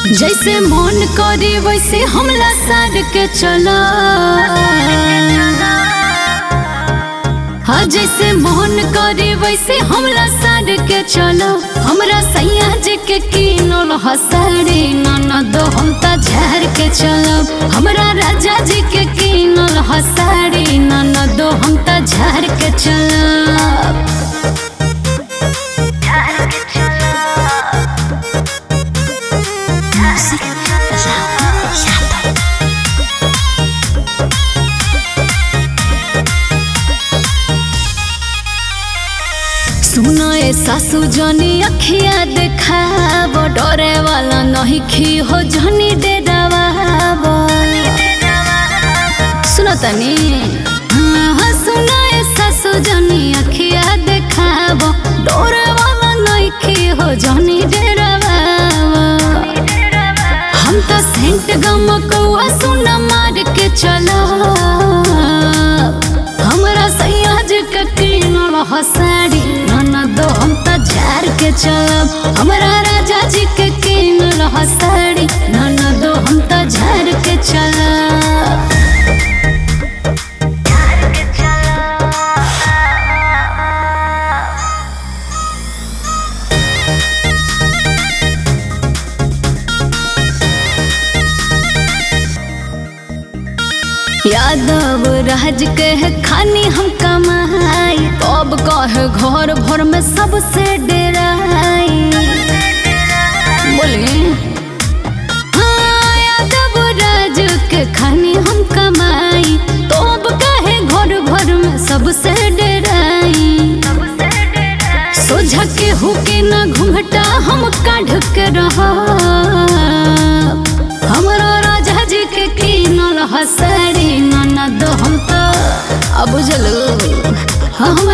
जैसे मन करे वैसे हमला सार के चला। हाँ जैसे मन करे वैसे हमला सार के चला। हमरा सैया जी के कीनल हसाड़ी ननद हम त झार के चलब। हमरा राजा जी के कीनल हसाड़ी ननद हम त झार के चलब। सुनो ए सासू जनी अखिया देखाब, डरे वाला नहीं खी हो जनी डेरावा। सुनो तनी हाँ सुनो ए सासू जनी अखिया देखाब, डरे वाला नहीं खी हो जनी डेरावा। हम तो सेंट गम कौआ सुना मार के चला। हमरा सैया जी के कीनल हसाड़ी ननद हम त झार के चलब। हमरा राजा जी के कीनल हसाड़ी ननद हम त झार के चलब। यादव राज के खानी हम कमाई, तब कहे घर भर में सबसे डेराई। बोलिए हाँ यादव राज के खानी हम कमाई, तब कहे घर भर में सबसे डेराई। सोझा के हुके ना घूंघटा हम काढ़ के रहा। हमरा राजा जी के कीनल हसाड़ी ननद हम त अब बुझलू। हम